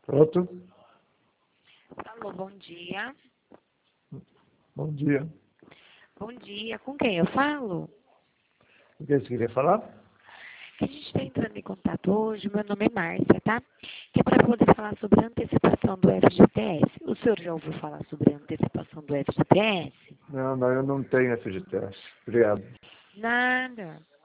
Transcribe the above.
Pronto? Alô, bom dia. Bom dia. Bom dia. Com quem eu falo? O que você queria falar? A gente está entrando em contato hoje. Meu nome é Márcia, tá? Que é para poder falar sobre a antecipação do FGTS. O senhor já ouviu falar sobre a antecipação do FGTS? Não, eu não tenho FGTS. Obrigado. Nada.